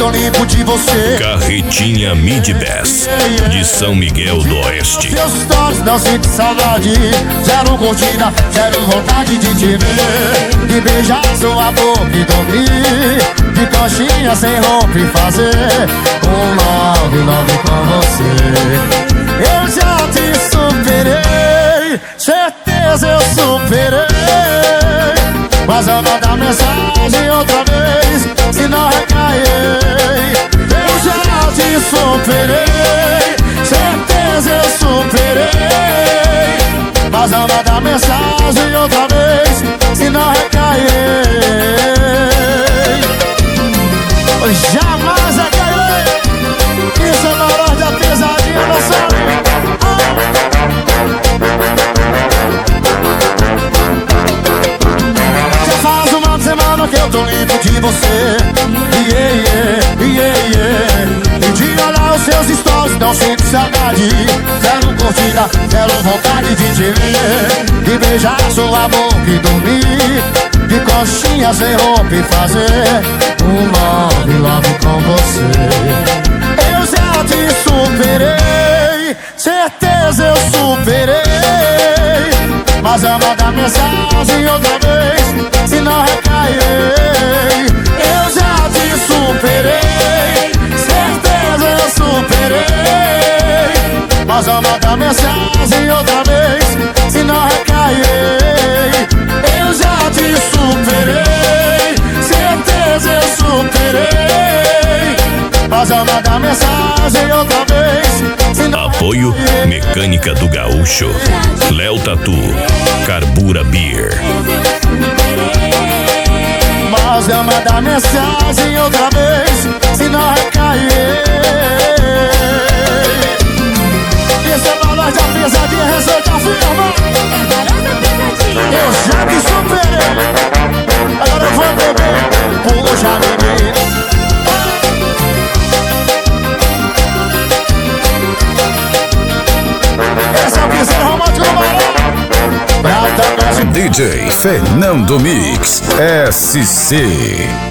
tô limpo de você. Carretinha Mid-Bass, de São Miguel do Oeste. Seus stories não sinto saudade, zero curtida, zero vontade de te ver, de beijar sua boca e dormir, de coxinha sem roupa e fazer um love com você. Eu já te superei, certeza eu superei, mas eu vou dar mensagem outra vez, se não recair. Eu já te superei, certeza eu superei, mas eu vou dar mensagem outra vez, se não recair. Jamais recairei, isso é maior da pesadinha da sua vida. Já faz uma semana que eu tô limpo de você, e de olhar os seus stories não sinto saudade, zero curtida, zero vontade de te ver, de beijar sua boca e dormir, de coxinha sem roupa e fazer um love com você. Eu já te superei, certeza eu superei, mas eu vou dar mensagem outra vez, se não recair. Eu já te superei, certeza eu superei, mas eu vou dar mensagem outra vez, se não recair. Eu já te superei, certeza eu superei, mas eu vou dar mensagem outra vez, se não Apoio Mecânica do Gaúcho, Léo Tatu, Carbura Beer. mas eu vou dar mensagem outra vez, se não recair. Esse é o nós da pesadinha, receita firma. Eu já te superei, agora eu vou beber, puxa menina. Esse é o piseiro romântico do Maré. DJ Fernando Mix SC.